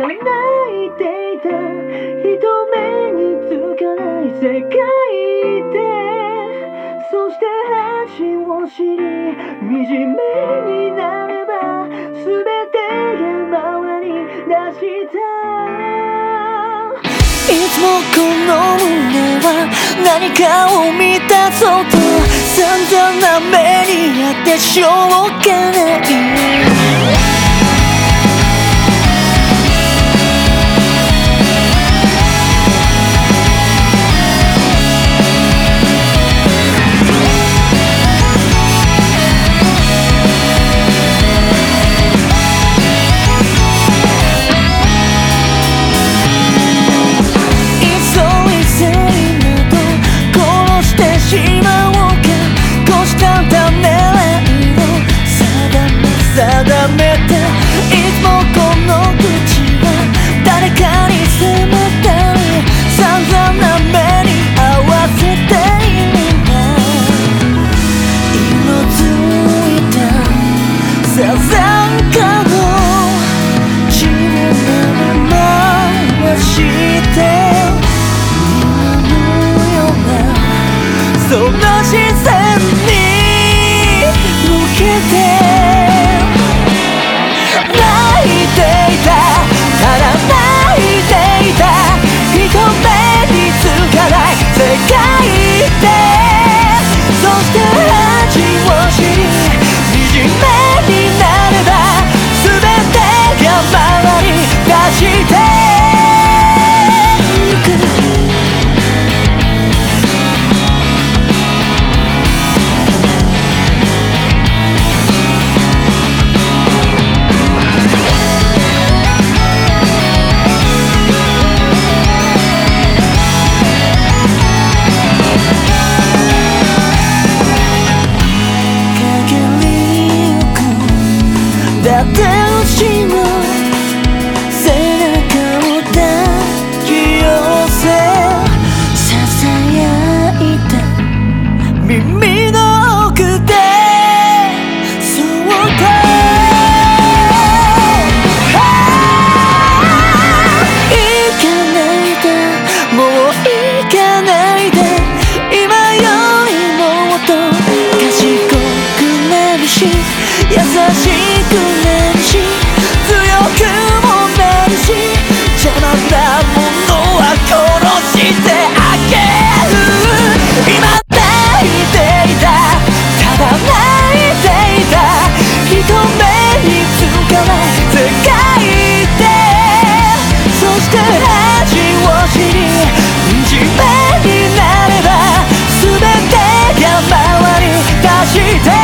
いていた人目につかない世界で、そして恥を知り惨めになれば全てが回り出した。いつもこの胸は何かを満たそうと散々な目にあってしょうがない。定めていつもこの口は誰かに迫ったり散々な目に合わせているんだ。色づいたサザンカを自分のままして睨むようなその視線に向けて世界でそして恥を知り惨めになれば全てが回り出してゆく。だってうちの背中を抱き寄せささやいた耳の奥でそっと行かないでもう行かないで今よりもっと賢くなるし優しくなるし強くもなるし邪魔なものは殺してあげる。今泣いていたただ泣いていた人目につかない世界でそして恥を知り惨めになれば全てが回り出して